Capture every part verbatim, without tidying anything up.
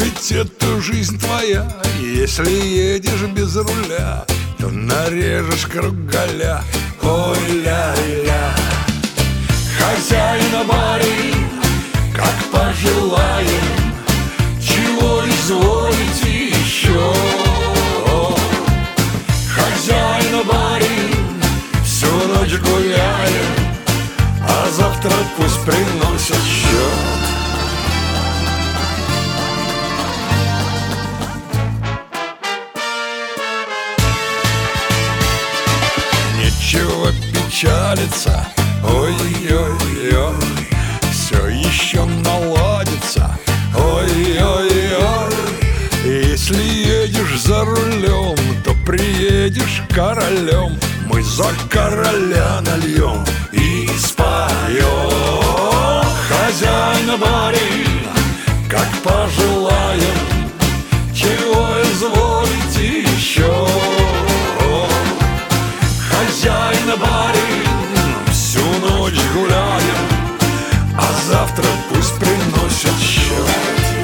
ведь это жизнь твоя. Если едешь без руля, то нарежешь кругаля. Ой, ля-ля. Хозяина барин, как пожелаем, чего изволите еще? Хозяина барин, всю ночь гуляем, а завтра пусть приносят счет. Нечего печалиться, ой-ой-ой, все еще наладится, ой-ой-ой. Если едешь за рулем, то приедешь королем. Мы за короля нальем и споем. Хозяина барин, как пожелаем, чего изволите еще? Хозяина барин, всю ночь гуляем, а завтра пусть приносят счет.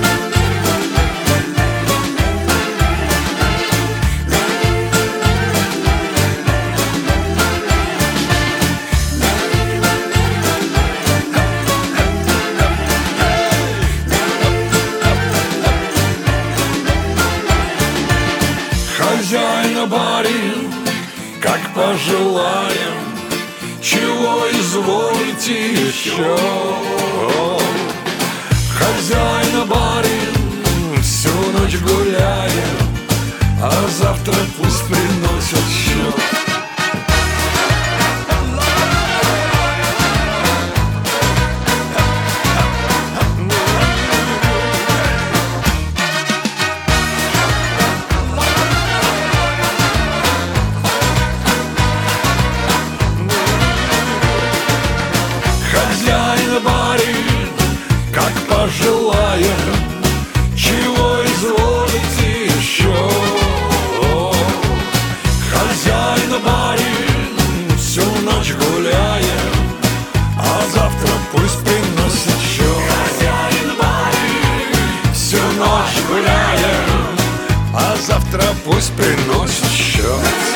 Хозяина барин, как пожелаем, чего изволите еще? Хозяина барин, всю ночь гуляем, а завтра пусть приносят счет. Хозяина барин, как пожелаем, чего изволите еще? Хозяина барин, всю ночь гуляем, а завтра пусть приносит счет. Хозяина барин, всю ночь гуляем, а завтра пусть приносит счет.